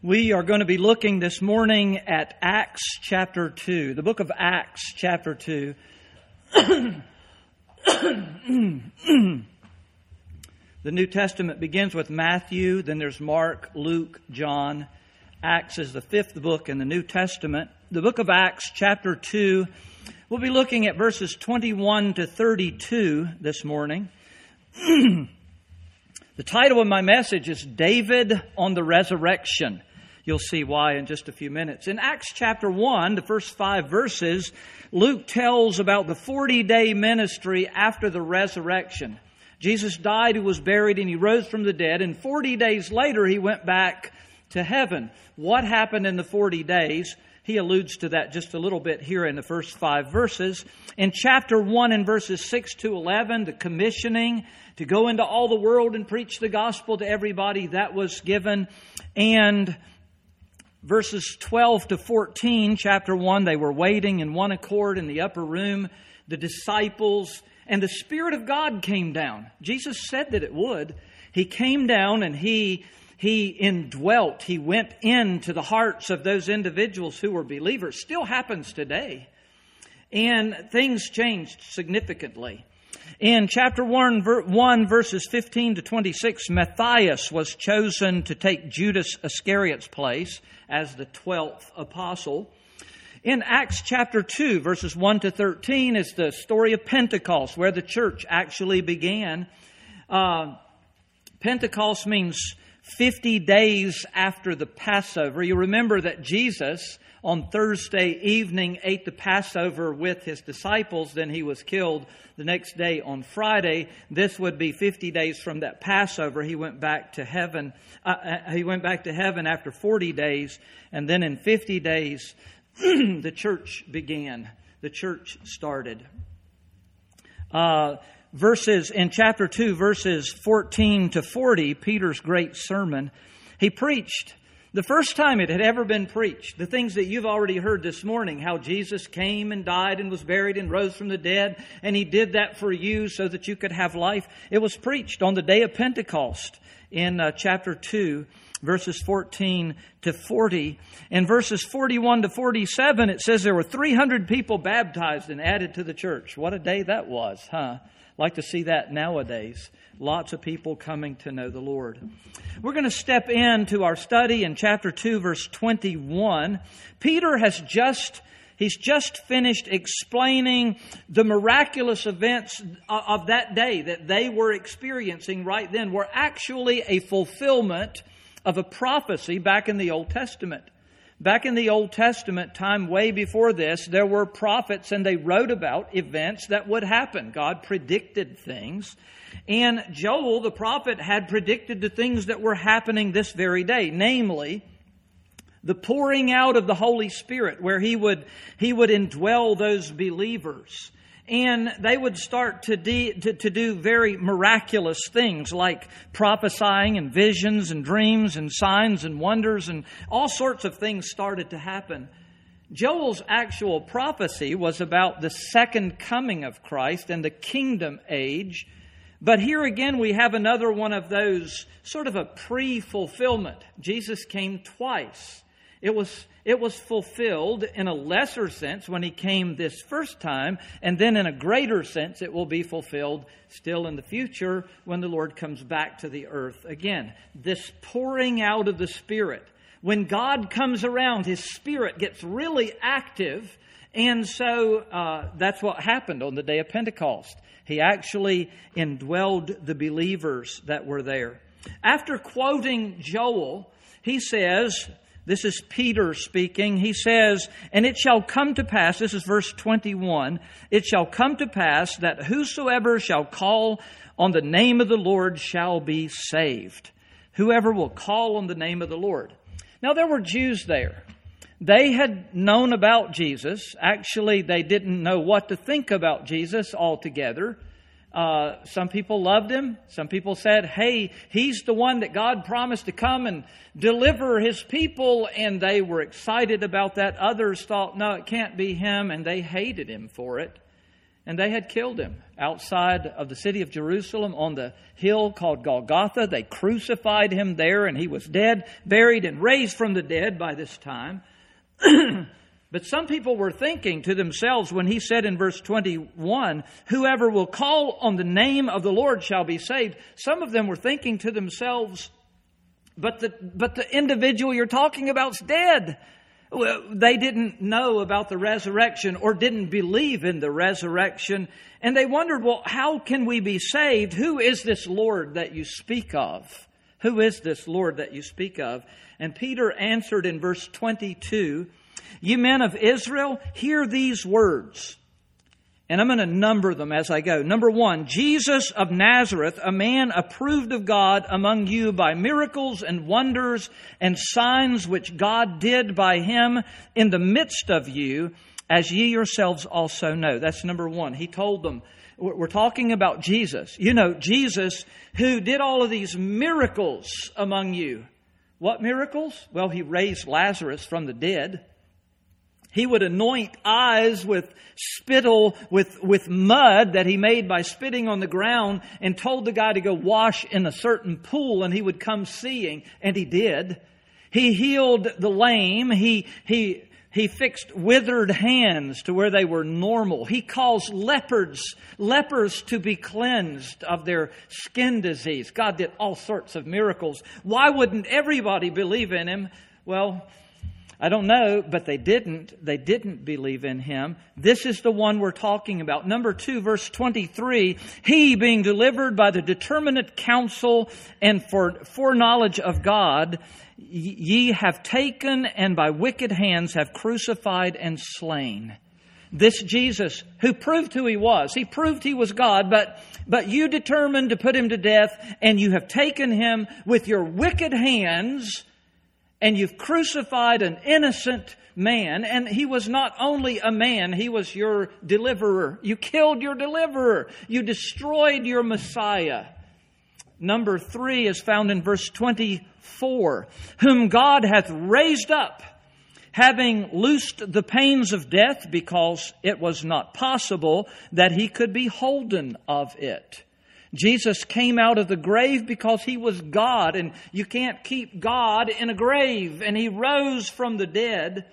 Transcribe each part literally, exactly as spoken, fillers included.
We are going to be looking this morning at Acts chapter two, the book of Acts chapter two. The New Testament begins with Matthew, then there's Mark, Luke, John. Acts is the fifth book in the New Testament. The book of Acts chapter two, we'll be looking at verses twenty-one to thirty-two this morning. The title of my message is David on the Resurrection. You'll see why in just a few minutes. In Acts chapter one, the first five verses, Luke tells about the forty-day ministry after the resurrection. Jesus died, he was buried, and he rose from the dead. And forty days later, he went back to heaven. What happened in the forty days? He alludes to that just a little bit here in the first five verses. In chapter one and verses six to eleven, the commissioning to go into all the world and preach the gospel to everybody, that was given. And verses twelve to fourteen, chapter one, they were waiting in one accord in the upper room, the disciples, and the Spirit of God came down. Jesus said that it would. He came down and He He indwelt. He went into the hearts of those individuals who were believers. Still happens today. And things changed significantly. In chapter one, one, verses fifteen to twenty-six, Matthias was chosen to take Judas Iscariot's place as the twelfth apostle. In Acts chapter two, verses one to thirteen, is the story of Pentecost, where the church actually began. Uh, Pentecost means fifty days after the Passover. You remember that Jesus on Thursday evening ate the Passover with his disciples. Then he was killed the next day on Friday. This would be fifty days from that Passover. He went back to heaven. Uh, he went back to heaven after forty days. And then in fifty days, the church began. The church started. Uh, verses in chapter two, verses fourteen to forty, Peter's great sermon, he preached the first time it had ever been preached. The things that you've already heard this morning, how Jesus came and died and was buried and rose from the dead, and He did that for you so that you could have life. It was preached on the day of Pentecost in uh, chapter two, verses fourteen to forty. In verses forty-one to forty-seven, it says there were three hundred people baptized and added to the church. What a day that was, huh? Like to see that nowadays. Lots of people coming to know the Lord. We're going to step into our study in chapter two, verse twenty-one. Peter has just, he's just finished explaining the miraculous events of that day that they were experiencing right then were actually a fulfillment of a prophecy back in the Old Testament. Back in the Old Testament, time way before this, there were prophets and they wrote about events that would happen. God predicted things. And Joel, the prophet, had predicted the things that were happening this very day. Namely, the pouring out of the Holy Spirit, where He would, He would indwell those believers. And they would start to, de- to, to do very miraculous things like prophesying and visions and dreams and signs and wonders, and all sorts of things started to happen. Joel's actual prophecy was about the second coming of Christ and the kingdom age. But here again we have another one of those sort of a pre-fulfillment. Jesus came twice. It was It was fulfilled in a lesser sense when He came this first time, and then in a greater sense it will be fulfilled still in the future when the Lord comes back to the earth again. This pouring out of the Spirit. When God comes around, His Spirit gets really active, and so uh, that's what happened on the day of Pentecost. He actually indwelled the believers that were there. After quoting Joel, he says, this is Peter speaking. He says, and it shall come to pass, this is verse twenty-one, it shall come to pass that whosoever shall call on the name of the Lord shall be saved. Whoever will call on the name of the Lord. Now there were Jews there. They had known about Jesus. Actually, they didn't know what to think about Jesus altogether. Uh, some people loved Him. Some people said, hey, He's the one that God promised to come and deliver His people. And they were excited about that. Others thought, no, it can't be Him. And they hated Him for it. And they had killed him outside of the city of Jerusalem on the hill called Golgotha. They crucified him there, and he was dead, buried, and raised from the dead by this time. But some people were thinking to themselves when he said in verse twenty-one, whoever will call on the name of the Lord shall be saved. Some of them were thinking to themselves, but the, but the individual you're talking about's dead. Well, they didn't know about the resurrection or didn't believe in the resurrection. And they wondered, well, how can we be saved? Who is this Lord that you speak of? Who is this Lord that you speak of? And Peter answered in verse twenty-two, ye men of Israel, hear these words. And I'm going to number them as I go. Number one, Jesus of Nazareth, a man approved of God among you by miracles and wonders and signs which God did by him in the midst of you, as ye yourselves also know. That's number one. He told them, we're talking about Jesus. You know, Jesus who did all of these miracles among you. What miracles? Well, he raised Lazarus from the dead. He would anoint eyes with spittle, with, with mud that he made by spitting on the ground, and told the guy to go wash in a certain pool, and he would come seeing, and he did. He healed the lame. He, he, he fixed withered hands to where they were normal. He caused lepers, lepers to be cleansed of their skin disease. God did all sorts of miracles. Why wouldn't everybody believe in him? Well, I don't know, but they didn't. They didn't believe in him. This is the one we're talking about. Number two, verse twenty-three, he being delivered by the determinate counsel and for foreknowledge of God, ye have taken and by wicked hands have crucified and slain. This Jesus who proved who he was. He proved he was God, but, but you determined to put him to death, and you have taken him with your wicked hands, and you've crucified an innocent man. And he was not only a man, he was your deliverer. You killed your deliverer. You destroyed your Messiah. Number three is found in verse twenty-four. Whom God hath raised up, having loosed the pains of death, because it was not possible that he could be holden of it. Jesus came out of the grave because he was God, and you can't keep God in a grave. And he rose from the dead.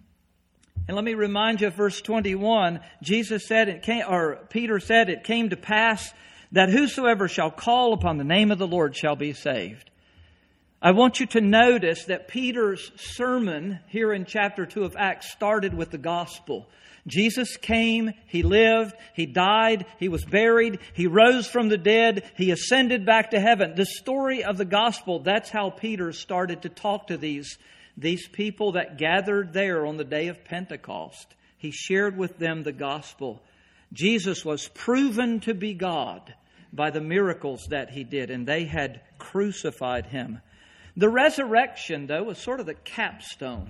And let me remind you of verse twenty-one. Jesus said it came, or Peter said, it came to pass that whosoever shall call upon the name of the Lord shall be saved. I want you to notice that Peter's sermon here in chapter two of Acts started with the gospel. Jesus came, He lived, He died, He was buried, He rose from the dead, He ascended back to heaven. The story of the gospel, that's how Peter started to talk to these, these people that gathered there on the day of Pentecost. He shared with them the gospel. Jesus was proven to be God by the miracles that He did, and they had crucified Him. The resurrection, though, was sort of the capstone.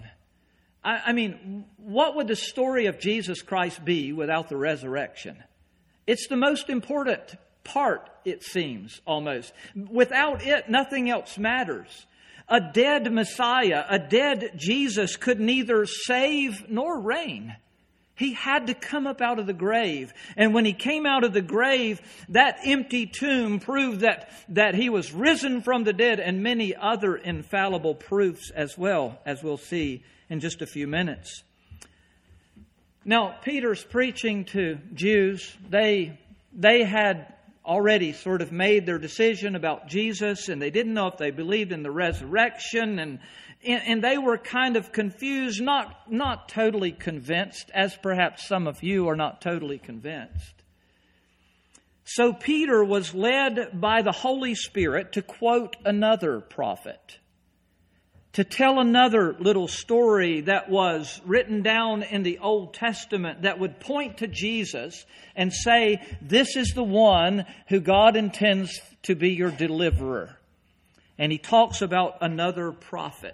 I mean, what would the story of Jesus Christ be without the resurrection? It's the most important part, it seems, almost. Without it, nothing else matters. A dead Messiah, a dead Jesus could neither save nor reign. He had to come up out of the grave. And when He came out of the grave, that empty tomb proved that, that He was risen from the dead, and many other infallible proofs as well, as we'll see in just a few minutes. Now, Peter's preaching to Jews. They, they had already sort of made their decision about Jesus, and they didn't know if they believed in the resurrection, and, and, and they were kind of confused, not, not totally convinced, as perhaps some of you are not totally convinced. So Peter was led by the Holy Spirit to quote another prophet, to tell another little story that was written down in the Old Testament that would point to Jesus and say, this is the one who God intends to be your deliverer. And he talks about another prophet.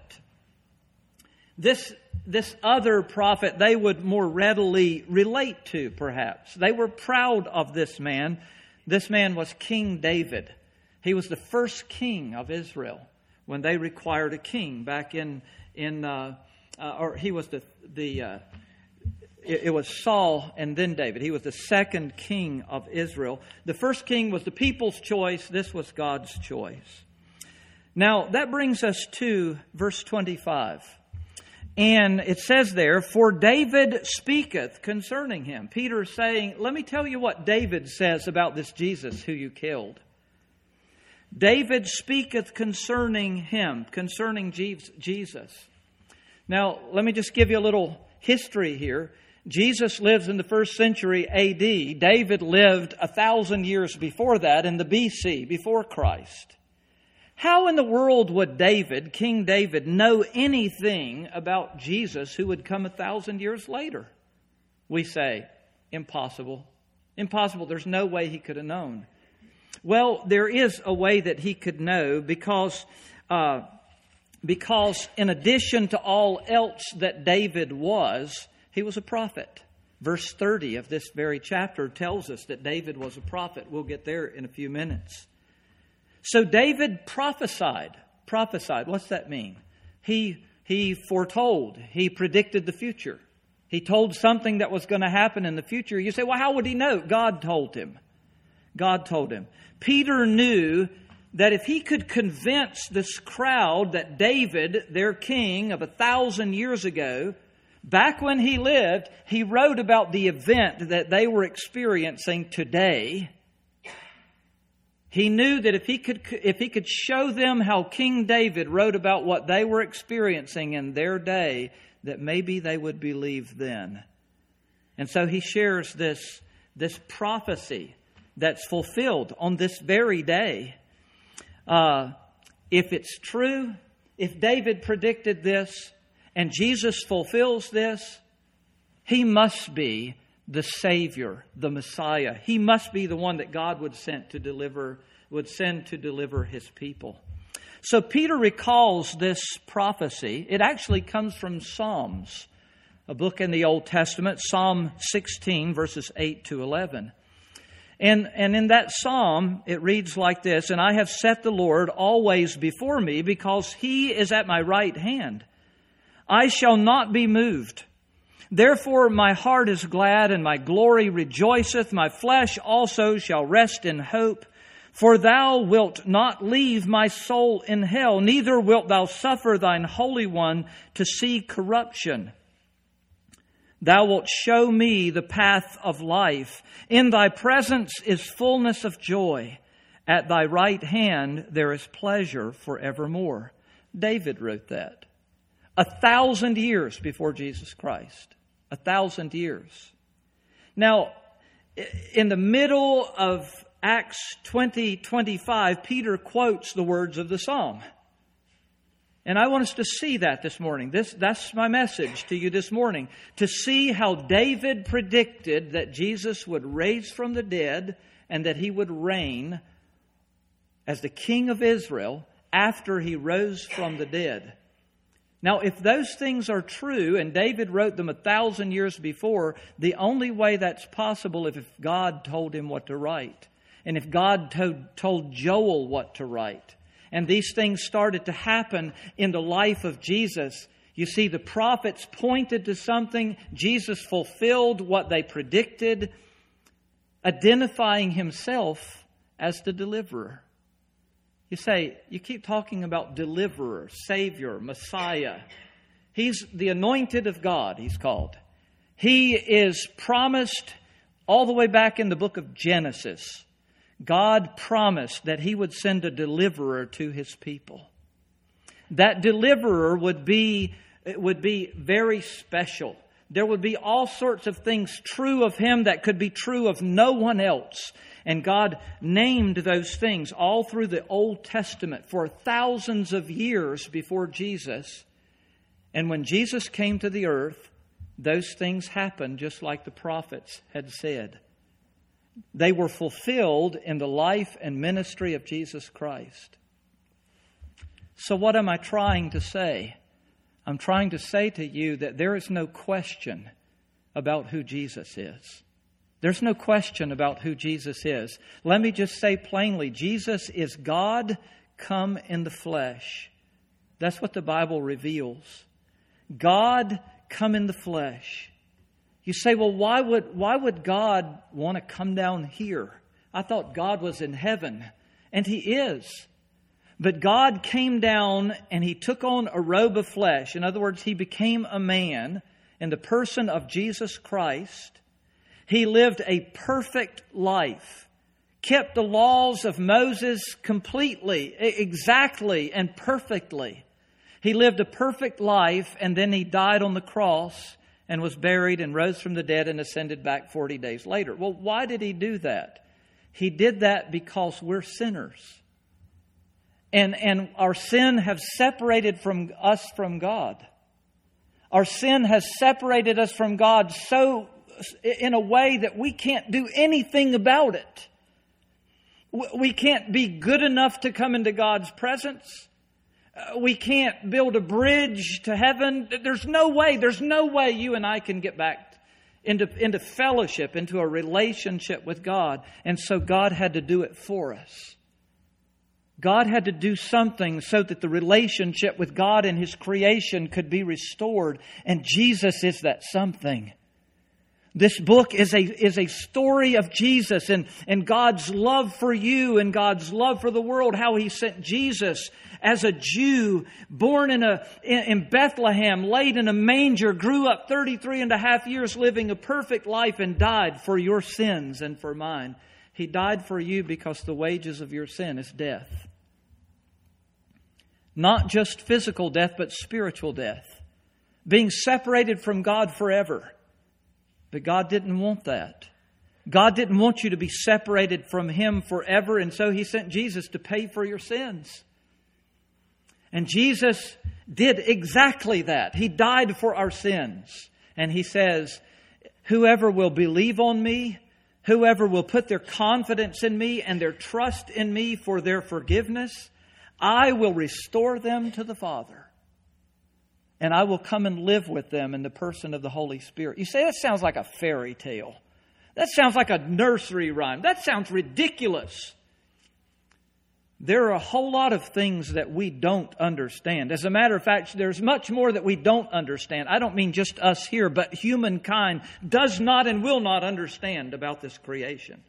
This, this other prophet they would more readily relate to, perhaps. They were proud of this man. This man was King David. He was the first king of Israel when they required a king back in, in uh, uh, or he was the, the uh, it was Saul and then David. He was the second king of Israel. The first king was the people's choice. This was God's choice. Now, that brings us to verse twenty-five. And it says there, "For David speaketh concerning him." Peter is saying, let me tell you what David says about this Jesus who you killed. David speaketh concerning him, concerning Jesus. Now, let me just give you a little history here. Jesus lives in the first century A D. David lived a thousand years before that in the B C, before Christ. How in the world would David, King David, know anything about Jesus who would come a thousand years later? We say, impossible. Impossible. There's no way he could have known. Well, there is a way that he could know because, uh, because in addition to all else that David was, he was a prophet. Verse thirty of this very chapter tells us that David was a prophet. We'll get there in a few minutes. So David prophesied. Prophesied. What's that mean? He, he foretold. He predicted the future. He told something that was going to happen in the future. You say, well, how would he know? God told him. God told him. Peter knew that if he could convince this crowd that David, their king of a thousand years ago, back when he lived, he wrote about the event that they were experiencing today. He knew that if he could if he could show them how King David wrote about what they were experiencing in their day, that maybe they would believe then. And so he shares this, this prophecy that's fulfilled on this very day. Uh, if it's true, if David predicted this and Jesus fulfills this, he must be the Savior, the Messiah. He must be the one that God would send to deliver, would send to deliver His people. So Peter recalls this prophecy. It actually comes from Psalms, a book in the Old Testament, Psalm sixteen, verses eight to eleven. And, and in that psalm, it reads like this, "And I have set the Lord always before me, because He is at my right hand. I shall not be moved. Therefore my heart is glad, and my glory rejoiceth. My flesh also shall rest in hope. For Thou wilt not leave my soul in hell, neither wilt Thou suffer Thine Holy One to see corruption. Thou wilt show me the path of life. In Thy presence is fullness of joy. At Thy right hand there is pleasure forevermore." David wrote that. A thousand years before Jesus Christ. A thousand years. Now, in the middle of Acts twenty twenty-five, Peter quotes the words of the psalm. And I want us to see that this morning. This, that's my message to you this morning. To see how David predicted that Jesus would raise from the dead and that He would reign as the King of Israel after He rose from the dead. Now, if those things are true, and David wrote them a thousand years before, the only way that's possible is if God told him what to write. And if God told, told Joel what to write. And these things started to happen in the life of Jesus. You see, the prophets pointed to something. Jesus fulfilled what they predicted, identifying Himself as the deliverer. You say, you keep talking about deliverer, Savior, Messiah. He's the anointed of God, He's called. He is promised all the way back in the book of Genesis. God promised that He would send a deliverer to His people. That deliverer would be, would be very special. There would be all sorts of things true of Him that could be true of no one else. And God named those things all through the Old Testament for thousands of years before Jesus. And when Jesus came to the earth, those things happened just like the prophets had said. They were fulfilled in the life and ministry of Jesus Christ. So what am I trying to say? I'm trying to say to you that there is no question about who Jesus is. There's no question about who Jesus is. Let me just say plainly, Jesus is God come in the flesh. That's what the Bible reveals. God come in the flesh. You say, well, why would, why would God want to come down here? I thought God was in heaven, and He is. But God came down and He took on a robe of flesh. In other words, He became a man in the person of Jesus Christ. He lived a perfect life, kept the laws of Moses completely, exactly, and perfectly. He lived a perfect life, and then He died on the cross and was buried and rose from the dead and ascended back forty days later. Well, why did He do that? He did that because we're sinners. And, and our sin has separated from us from God. Our sin has separated us from God so in a way that we can't do anything about it. We can't be good enough to come into God's presence. We can't build a bridge to heaven. There's no way, there's no way you and I can get back into, into fellowship, into a relationship with God. And so God had to do it for us. God had to do something so that the relationship with God and His creation could be restored. And Jesus is that something. This book is a, is a story of Jesus and, and God's love for you and God's love for the world. How He sent Jesus as a Jew, born in a in, in Bethlehem, laid in a manger, grew up thirty-three and a half years living a perfect life and died for your sins and for mine. He died for you because the wages of your sin is death. Not just physical death, but spiritual death. Being separated from God forever. But God didn't want that. God didn't want you to be separated from Him forever, and so He sent Jesus to pay for your sins. And Jesus did exactly that. He died for our sins. And He says, whoever will believe on Me, whoever will put their confidence in Me and their trust in Me for their forgiveness, I will restore them to the Father. And I will come and live with them in the person of the Holy Spirit. You say, that sounds like a fairy tale. That sounds like a nursery rhyme. That sounds ridiculous. There are a whole lot of things that we don't understand. As a matter of fact, there's much more that we don't understand. I don't mean just us here, but humankind does not and will not understand about this creation.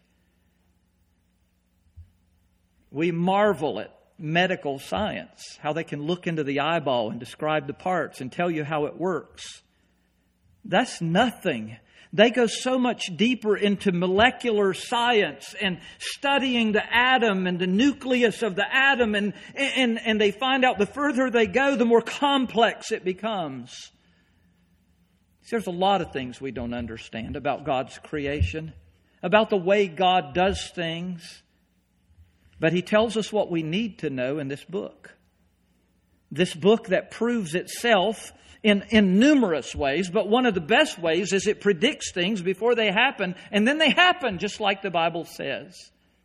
We marvel at medical science, how they can look into the eyeball and describe the parts and tell you how it works. That's nothing. They go so much deeper into molecular science and studying the atom and the nucleus of the atom, and, and, and they find out the further they go, the more complex it becomes. There's a lot of things we don't understand about God's creation, about the way God does things. But He tells us what we need to know in this book. This book that proves itself in, in numerous ways, but one of the best ways is it predicts things before they happen, and then they happen just like the Bible says.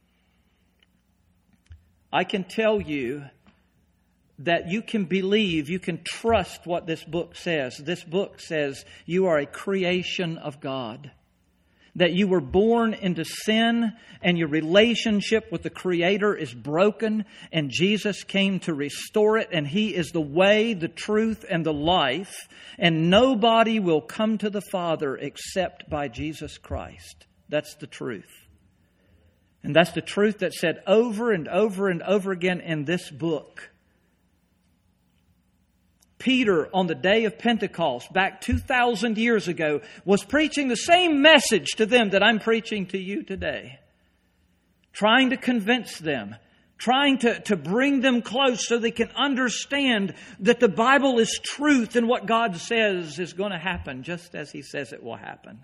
I can tell you that you can believe, you can trust what this book says. This book says you are a creation of God. That you were born into sin and your relationship with the Creator is broken, and Jesus came to restore it, and He is the way, the truth, and the life, and nobody will come to the Father except by Jesus Christ. That's the truth. And that's the truth that's said over and over and over again in this book. Peter, on the day of Pentecost, back two thousand years ago, was preaching the same message to them that I'm preaching to you today. Trying to convince them, trying to, to bring them close so they can understand that the Bible is truth and what God says is going to happen just as He says it will happen.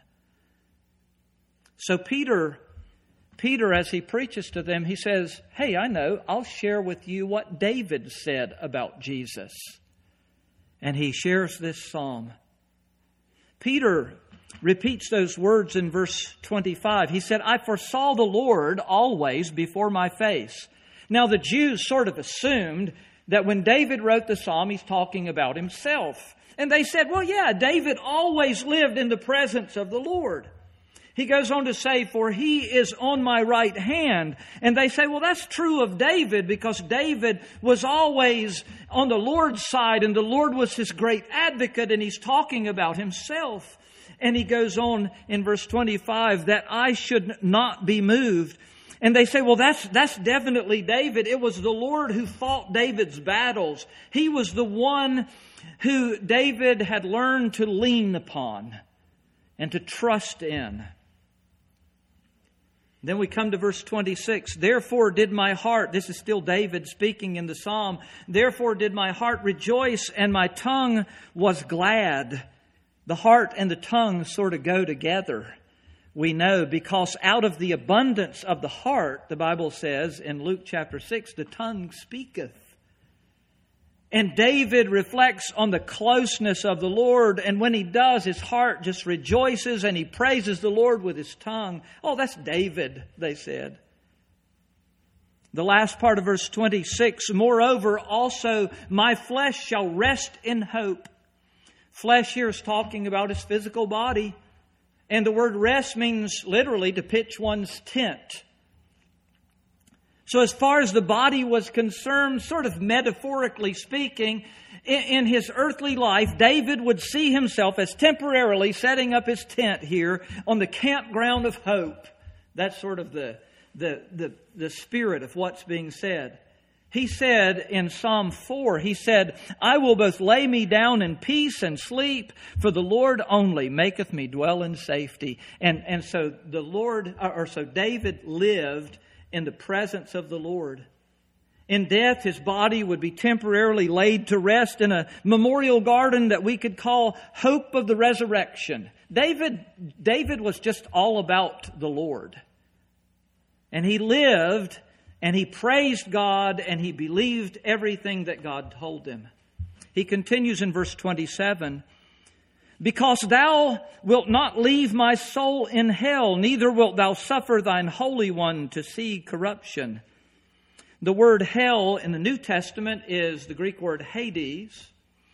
So Peter, Peter, as he preaches to them, he says, hey, I know, I'll share with you what David said about Jesus. And he shares this psalm. Peter repeats those words in verse twenty-five. He said, I foresaw the Lord always before my face. Now the Jews sort of assumed that when David wrote the psalm, he's talking about himself. And they said, well, yeah, David always lived in the presence of the Lord. He goes on to say, for He is on my right hand. And they say, well, that's true of David because David was always on the Lord's side and the Lord was his great advocate, and he's talking about himself. And he goes on in verse twenty-five, that I should not be moved. And they say, well, that's, that's definitely David. It was the Lord who fought David's battles. He was the one who David had learned to lean upon and to trust in. Then we come to verse twenty-six. Therefore did my heart, this is still David speaking in the psalm, therefore did my heart rejoice and my tongue was glad. The heart and the tongue sort of go together. We know because out of the abundance of the heart, the Bible says in Luke chapter six, the tongue speaketh. And David reflects on the closeness of the Lord. And when he does, his heart just rejoices and he praises the Lord with his tongue. Oh, that's David, they said. The last part of verse twenty-six, moreover, also my flesh shall rest in hope. Flesh here is talking about his physical body. And the word rest means literally to pitch one's tent. So as far as the body was concerned, sort of metaphorically speaking, in his earthly life, David would see himself as temporarily setting up his tent here on the campground of hope. That's sort of the, the, the, the spirit of what's being said. He said in Psalm four, he said, I will both lay me down in peace and sleep, for the Lord only maketh me dwell in safety. And, and so the Lord, or so David lived in the presence of the Lord. In death, his body would be temporarily laid to rest in a memorial garden that we could call Hope of the Resurrection. David, David was just all about the Lord. And he lived and he praised God and he believed everything that God told him. He continues in verse twenty-seven, because thou wilt not leave my soul in hell, neither wilt thou suffer thine Holy One to see corruption. The word hell in the New Testament is the Greek word Hades.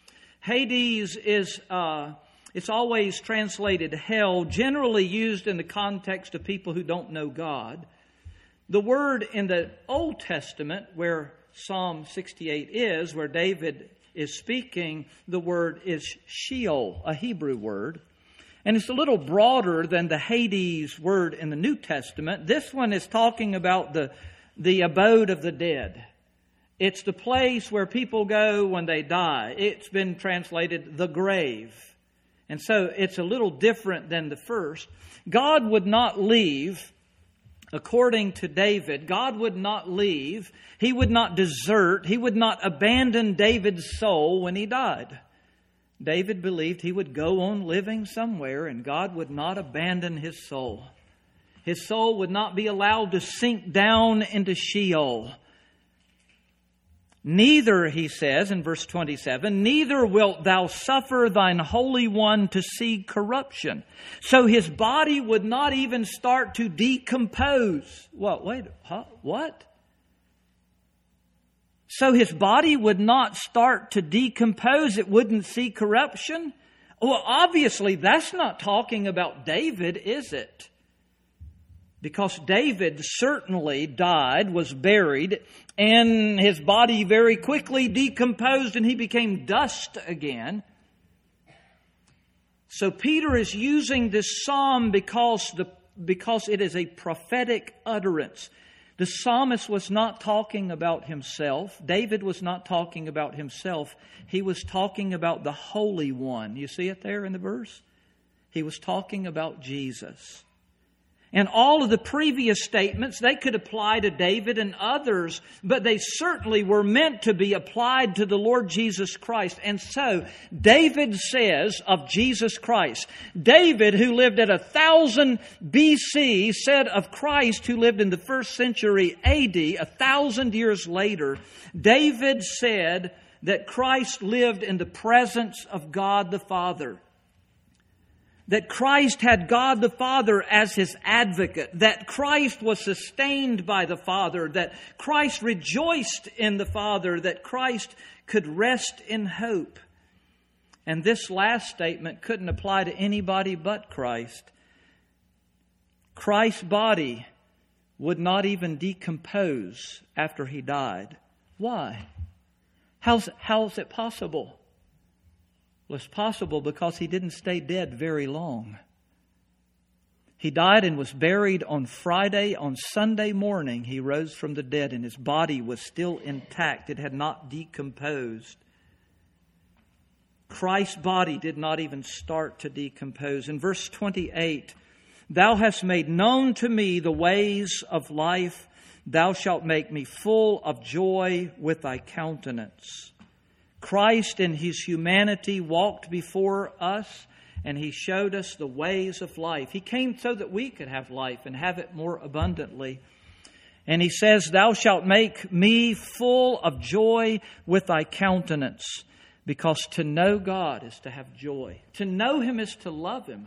Hades is, uh, it's always translated hell, generally used in the context of people who don't know God. The word in the Old Testament, where Psalm sixty-eight is, where David is speaking, the word is Sheol, a Hebrew word. And it's a little broader than the Hades word in the New Testament. This one is talking about the, the abode of the dead. It's the place where people go when they die. It's been translated the grave. And so it's a little different than the first. God would not leave. According to David, God would not leave. He would not desert. He would not abandon David's soul when he died. David believed he would go on living somewhere and God would not abandon his soul. His soul would not be allowed to sink down into Sheol. Neither, he says in verse twenty-seven, neither wilt thou suffer thine Holy One to see corruption. So his body would not even start to decompose. What? Wait, huh? What? So his body would not start to decompose. It wouldn't see corruption. Well, obviously that's not talking about David, is it? Because David certainly died, was buried, and his body very quickly decomposed and he became dust again. So Peter is using this psalm because, the, because it is a prophetic utterance. The psalmist was not talking about himself. David was not talking about himself. He was talking about the Holy One. You see it there in the verse? He was talking about Jesus. And all of the previous statements, they could apply to David and others, but they certainly were meant to be applied to the Lord Jesus Christ. And so, David says of Jesus Christ, David, who lived at a thousand B C, said of Christ, who lived in the first century A D, a thousand years later, David said that Christ lived in the presence of God the Father. That Christ had God the Father as His advocate. That Christ was sustained by the Father. That Christ rejoiced in the Father. That Christ could rest in hope. And this last statement couldn't apply to anybody but Christ. Christ's body would not even decompose after He died. Why? How's, how is it possible? Well, it's possible because he didn't stay dead very long. He died and was buried on Friday. On Sunday morning, he rose from the dead, and his body was still intact. It had not decomposed. Christ's body did not even start to decompose. In verse twenty-eight, Thou hast made known to me the ways of life. Thou shalt make me full of joy with thy countenance. Christ in his humanity walked before us, and he showed us the ways of life. He came so that we could have life and have it more abundantly. And he says, Thou shalt make me full of joy with thy countenance. Because to know God is to have joy. To know him is to love him.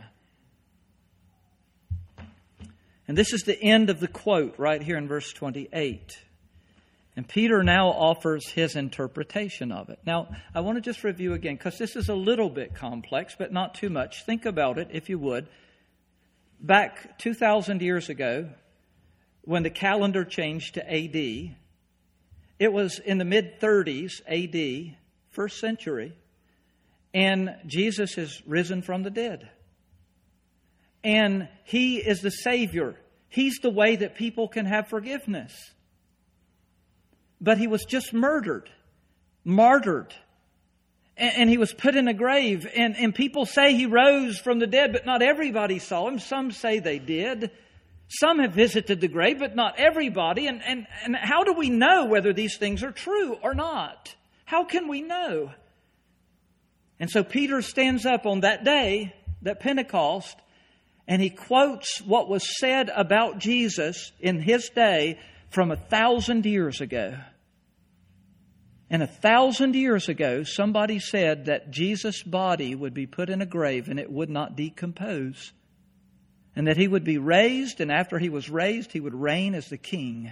And this is the end of the quote right here in verse twenty-eight. And Peter now offers his interpretation of it. Now, I want to just review again, because this is a little bit complex, but not too much. Think about it, if you would. Back two thousand years ago, when the calendar changed to A D, it was in the mid-thirties A D, first century, and Jesus is risen from the dead. And he is the Savior. He's the way that people can have forgiveness. But he was just murdered, martyred, and, and he was put in a grave. And, and people say he rose from the dead, but not everybody saw him. Some say they did. Some have visited the grave, but not everybody. And, and, and how do we know whether these things are true or not? How can we know? And so Peter stands up on that day, that Pentecost, and he quotes what was said about Jesus in his day from a thousand years ago. And a thousand years ago, somebody said that Jesus' body would be put in a grave and it would not decompose. And that he would be raised, and after he was raised, he would reign as the king.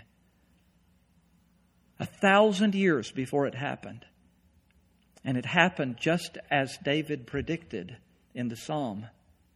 A thousand years before it happened. And it happened just as David predicted in the psalm.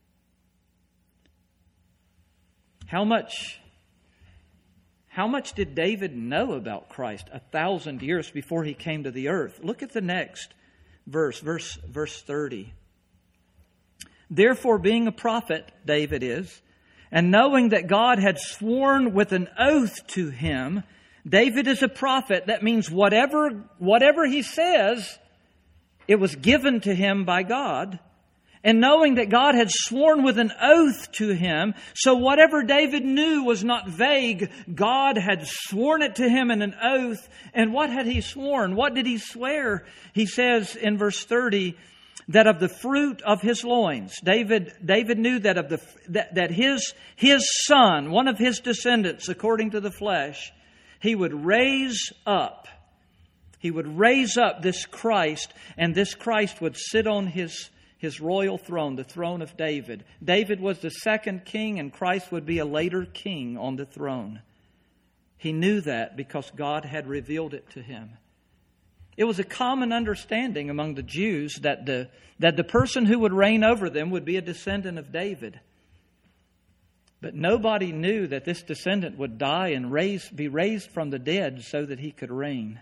How much, how much did David know about Christ a thousand years before he came to the earth? Look at the next verse, verse, verse thirty. Therefore, being a prophet, David is, and knowing that God had sworn with an oath to him, David is a prophet. That means whatever, whatever he says, it was given to him by God. And knowing that God had sworn with an oath to him, so whatever David knew was not vague. God had sworn it to him in an oath. And what had he sworn? What did he swear? He says in verse thirty, that of the fruit of his loins. David, David knew that of the that, that his, his son, one of his descendants, according to the flesh, he would raise up. He would raise up this Christ, and this Christ would sit on his His royal throne, the throne of David. David was the second king, and Christ would be a later king on the throne. He knew that because God had revealed it to him. It was a common understanding among the Jews that the, that the person who would reign over them would be a descendant of David. But nobody knew that this descendant would die and raise, be raised from the dead so that he could reign.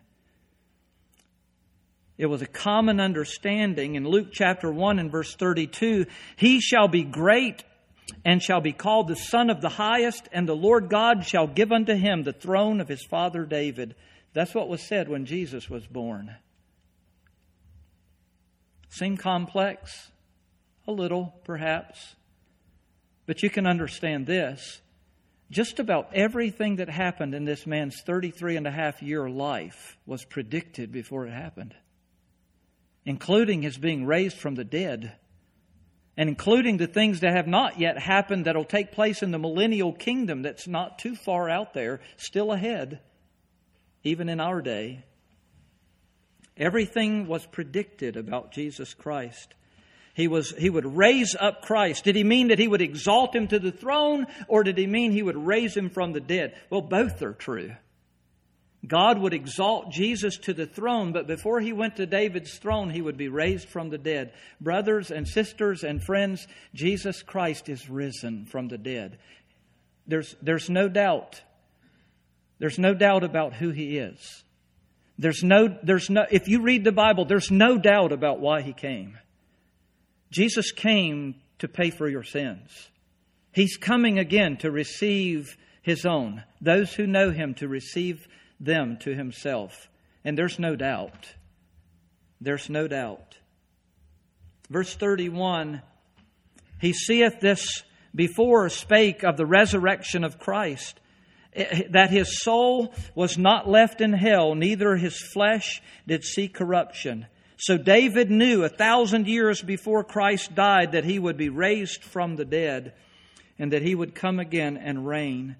It was a common understanding in Luke chapter one and verse thirty-two. He shall be great and shall be called the Son of the Highest, and the Lord God shall give unto him the throne of his father David. That's what was said when Jesus was born. Seem complex? A little, perhaps. But you can understand this. Just about everything that happened in this man's thirty-three and a half year life was predicted before it happened. Including his being raised from the dead. And including the things that have not yet happened that will take place in the millennial kingdom that's not too far out there, still ahead, even in our day. Everything was predicted about Jesus Christ. He was, he would raise up Christ. Did he mean that he would exalt him to the throne, or did he mean he would raise him from the dead? Well, both are true. God would exalt Jesus to the throne, but before he went to David's throne, he would be raised from the dead. Brothers and sisters and friends, Jesus Christ is risen from the dead. There's, there's no doubt. There's no doubt about who he is. There's no, there's no, if you read the Bible, there's no doubt about why he came. Jesus came to pay for your sins. He's coming again to receive His own, those who know Him, to receive them to Himself. And there's no doubt. There's no doubt. Verse thirty-one, He seeth this before spake of the resurrection of Christ, that His soul was not left in hell, neither His flesh did see corruption. So David knew a thousand years before Christ died that He would be raised from the dead and that He would come again and reign.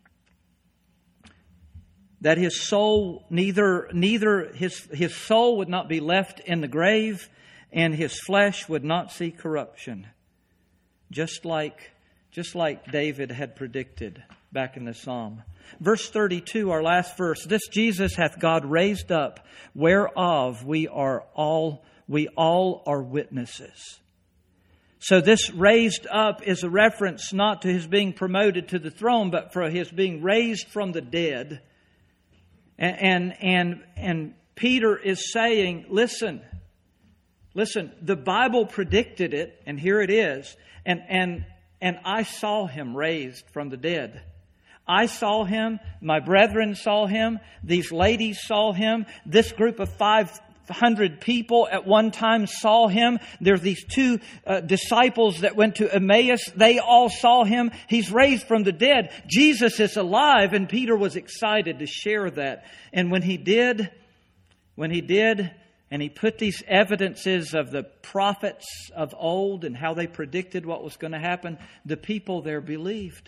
That His soul, neither, neither his, his soul would not be left in the grave, and His flesh would not see corruption. Just like, just like David had predicted back in the Psalm. Verse thirty-two, our last verse. This Jesus hath God raised up, whereof we are all, we all are witnesses. So this raised up is a reference not to His being promoted to the throne, but for His being raised from the dead. And, and, and, and Peter is saying, listen, listen, the Bible predicted it, and here it is. And, and, and I saw Him raised from the dead. I saw Him, my brethren saw Him, these ladies saw Him, this group of five hundred people at one time saw Him. There's these two uh, disciples that went to Emmaus. They all saw Him. He's raised from the dead. Jesus is alive, and Peter was excited to share that. And when he did, when he did, and he put these evidences of the prophets of old and how they predicted what was going to happen, the people there believed.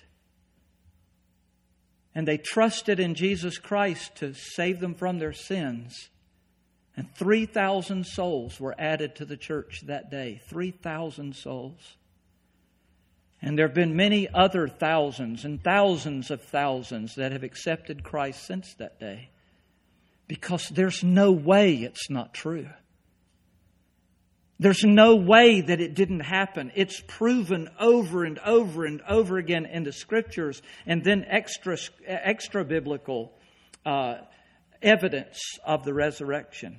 And they trusted in Jesus Christ to save them from their sins. And three thousand souls were added to the church that day. three thousand souls. And there have been many other thousands and thousands of thousands that have accepted Christ since that day. Because there's no way it's not true. There's no way that it didn't happen. It's proven over and over and over again in the Scriptures, and then extra, extra biblical uh, evidence of the resurrection.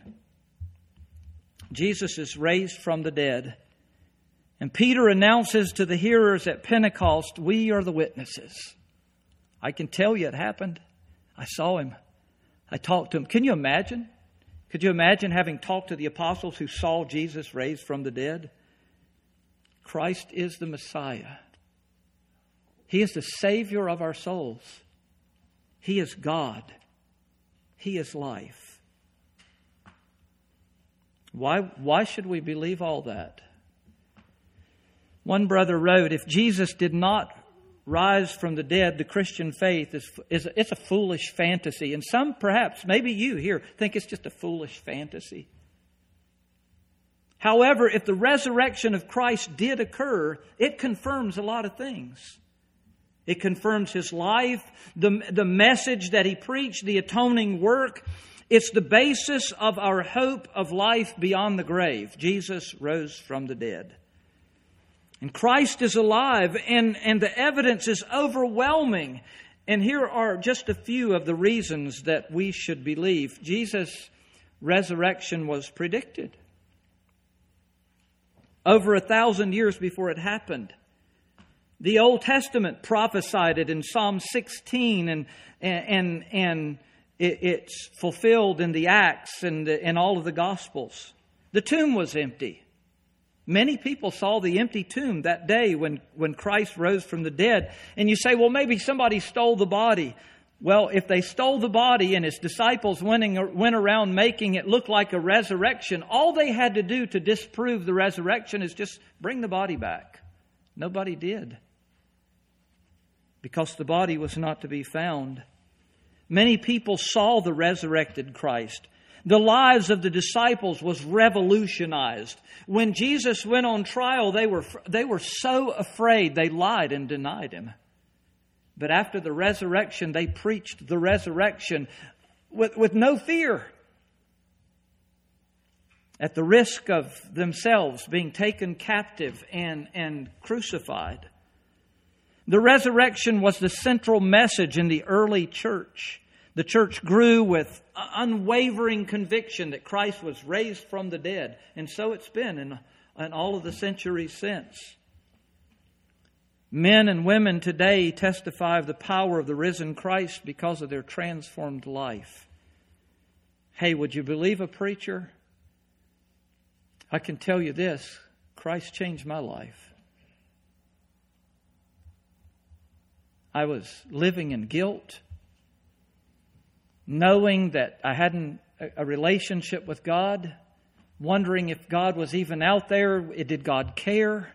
Jesus is raised from the dead. And Peter announces to the hearers at Pentecost, we are the witnesses. I can tell you it happened. I saw Him. I talked to Him. Can you imagine? Could you imagine having talked to the apostles who saw Jesus raised from the dead? Christ is the Messiah. He is the Savior of our souls. He is God. He is life. Why, why should we believe all that? One brother wrote, if Jesus did not rise from the dead, the Christian faith is, is it's a foolish fantasy. And some, perhaps, maybe you here, think it's just a foolish fantasy. However, if the resurrection of Christ did occur, it confirms a lot of things. It confirms His life, the, the message that He preached, the atoning work. It's the basis of our hope of life beyond the grave. Jesus rose from the dead. And Christ is alive, and, and the evidence is overwhelming. And here are just a few of the reasons that we should believe. Jesus' resurrection was predicted over a thousand years before it happened. The Old Testament prophesied it in Psalm sixteen, and and and it, it's fulfilled in the Acts and in all of the Gospels. The tomb was empty. Many people saw the empty tomb that day when, when Christ rose from the dead. And you say, well, maybe somebody stole the body. Well, if they stole the body and His disciples went, went around making it look like a resurrection, all they had to do to disprove the resurrection is just bring the body back. Nobody did. Because the body was not to be found. Many people saw the resurrected Christ. The lives of the disciples was revolutionized. When Jesus went on trial, they were, they were so afraid they lied and denied Him. But after the resurrection, they preached the resurrection with, with no fear. At the risk of themselves being taken captive and, and crucified. The resurrection was the central message in the early church. The church grew with unwavering conviction that Christ was raised from the dead. And so it's been in and all of the centuries since. Men and women today testify of the power of the risen Christ because of their transformed life. Hey, would you believe a preacher? I can tell you this, Christ changed my life. I was living in guilt, knowing that I hadn't a relationship with God, wondering if God was even out there. Did God care?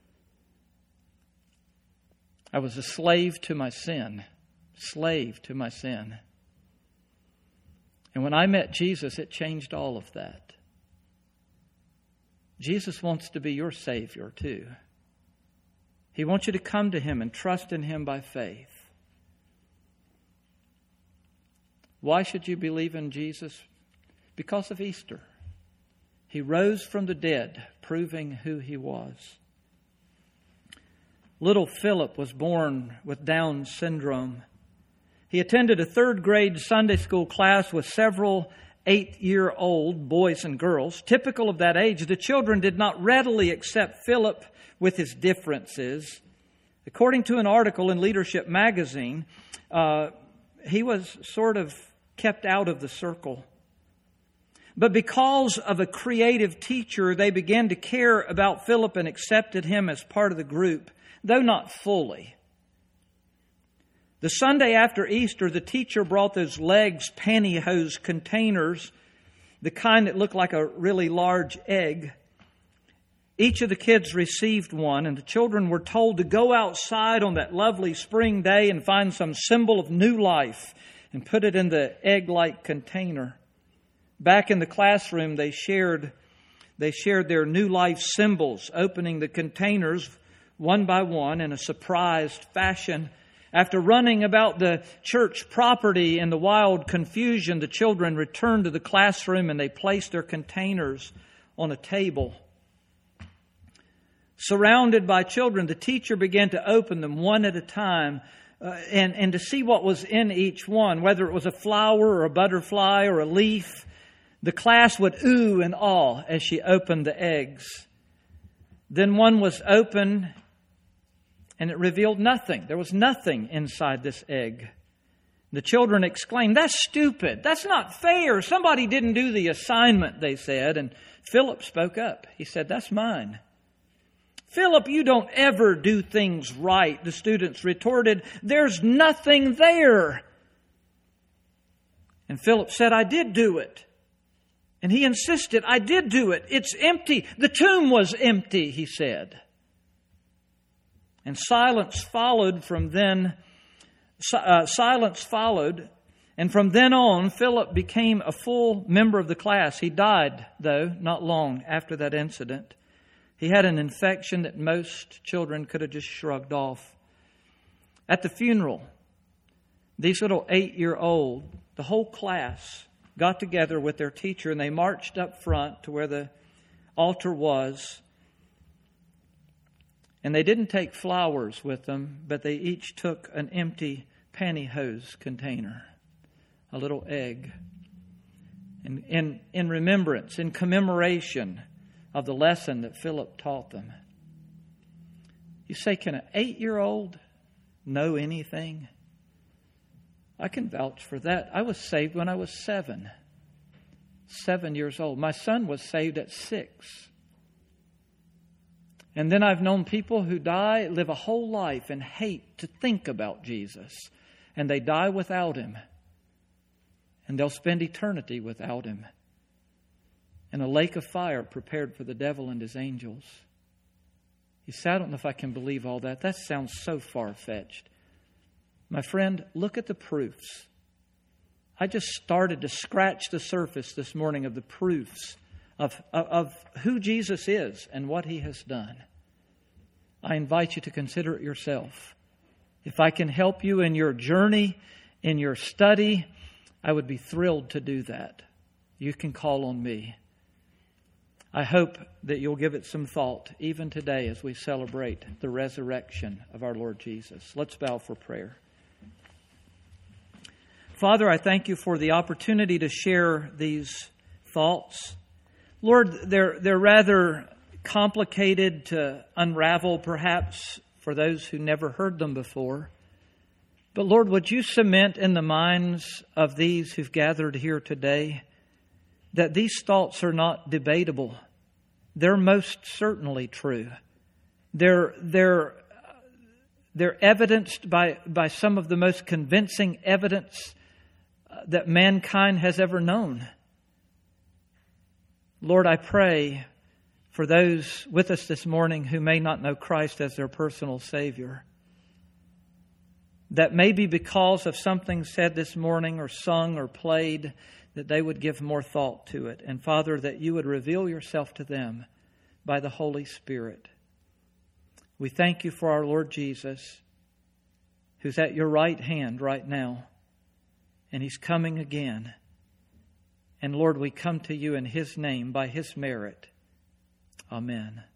I was a slave to my sin, slave to my sin. And when I met Jesus, it changed all of that. Jesus wants to be your Savior too. He wants you to come to Him and trust in Him by faith. Why should you believe in Jesus? Because of Easter. He rose from the dead, proving who He was. Little Philip was born with Down syndrome. He attended a third grade Sunday school class with several eight-year-old boys and girls. Typical of that age, the children did not readily accept Philip with his differences. According to an article in Leadership magazine, uh, he was sort of kept out of the circle. But because of a creative teacher, they began to care about Philip and accepted him as part of the group, though not fully. The Sunday after Easter, the teacher brought those legs pantyhose containers, the kind that looked like a really large egg. Each of the kids received one, and the children were told to go outside on that lovely spring day and find some symbol of new life and put it in the egg-like container. Back in the classroom, they shared, they shared their new life symbols, opening the containers one by one in a surprised fashion. After running about the church property in the wild confusion, the children returned to the classroom and they placed their containers on a table. Surrounded by children, the teacher began to open them one at a time uh, and, and to see what was in each one, whether it was a flower or a butterfly or a leaf. The class would ooh and awe as she opened the eggs. Then one was open and it revealed nothing. There was nothing inside this egg. The children exclaimed, "That's stupid. That's not fair. Somebody didn't do the assignment," they said. And Philip spoke up. He said, "That's mine." "Philip, you don't ever do things right," the students retorted. "There's nothing there." And Philip said, "I did do it." And he insisted, "I did do it. It's empty. The tomb was empty," he said. And silence followed from then. Uh, silence followed. And from then on, Philip became a full member of the class. He died, though, not long after that incident. He had an infection that most children could have just shrugged off. At the funeral, these little eight-year-old, the whole class, got together with their teacher and they marched up front to where the altar was. And they didn't take flowers with them, but they each took an empty pantyhose container, a little egg. In, in, in remembrance, in commemoration of the lesson that Philip taught them. You say, can an eight-year-old know anything? I can vouch for that. I was saved when I was seven. Seven years old. My son was saved at six. And then I've known people who die, live a whole life and hate to think about Jesus. And they die without Him. And they'll spend eternity without Him. In a lake of fire prepared for the devil and his angels. You say, I don't know if I can believe all that. That sounds so far-fetched. My friend, look at the proofs. I just started to scratch the surface this morning of the proofs of, of, of who Jesus is and what He has done. I invite you to consider it yourself. If I can help you in your journey, in your study, I would be thrilled to do that. You can call on me. I hope that you'll give it some thought, even today as we celebrate the resurrection of our Lord Jesus. Let's bow for prayer. Father, I thank You for the opportunity to share these thoughts. Lord, they're, they're rather complicated to unravel perhaps for those who never heard them before. But Lord, would you cement in the minds of these who've gathered here today that these thoughts are not debatable. They're most certainly true. They're, they're, they're evidenced by, by some of the most convincing evidence that mankind has ever known. Lord, I pray for those with us this morning who may not know Christ as their personal Savior, that maybe because of something said this morning or sung or played, that they would give more thought to it. And Father, that you would reveal yourself to them by the Holy Spirit. We thank you for our Lord Jesus, who's at your right hand right now, and He's coming again. And Lord, we come to you in His name by His merit. Amen.